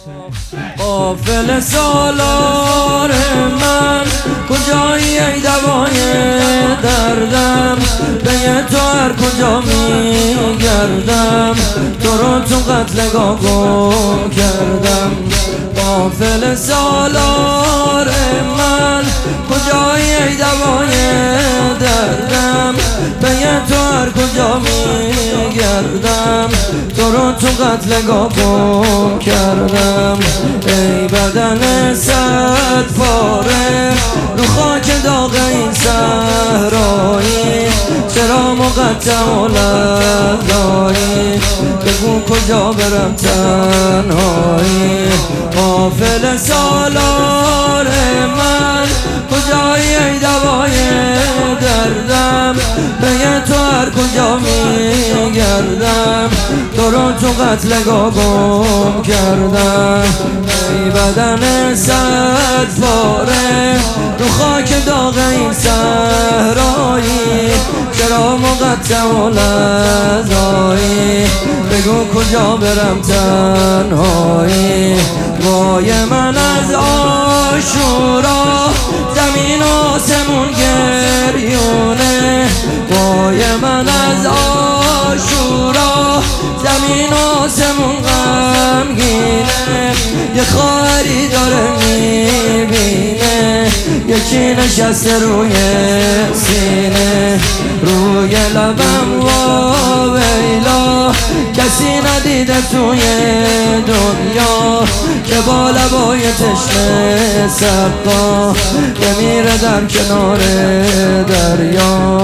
غافل سالار من کجایی ای دوای دردم، به تو هر کجا میگردم تو رو تو قتلگاه گم کردم. غافل سالار من کجایی ای دوای دردم، به تو هر کجا میگردم تو رو تو قتلگاه گم کردم. ای بدن صد پاره رو خاک داغ این صحرایی، چرا مقطع و لرزایی، بگو کجا برم تنهایی. غافل سالار من کجایی ای دوای دردم، به تو هر کجا میگردم تو رو تو قتلگاه گم کردم. ای بدن صد پاره رو خاک داغ این صحرایی، چرا مقطع و لرزایی، بگو کجا برم تنهایی. وای من از عاشورا زمین و آسمون گریونه، وای من از عاشورا زمین و آسمون غمگینه. یه خواهری داره میبینه یکی نشسته روی سینه، روی لبم وا ویلا کسی ندیده توی دنیا که با لبای تشنه سقا میره در کنار دریا.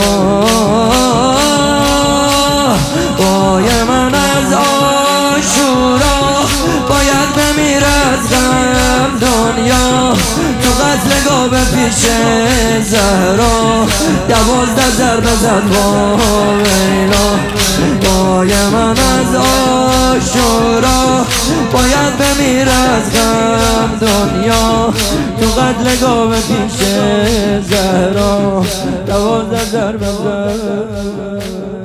وای من از عاشورا باید بمیره از غم دنیا، تو قتلگاه به پیش زهرا 12 ضربه زد با ویلا. وای من از عاشورا باید بمیره از غم دنیا، تو قتلگاه به پیش زهرا 12 ضربه زد.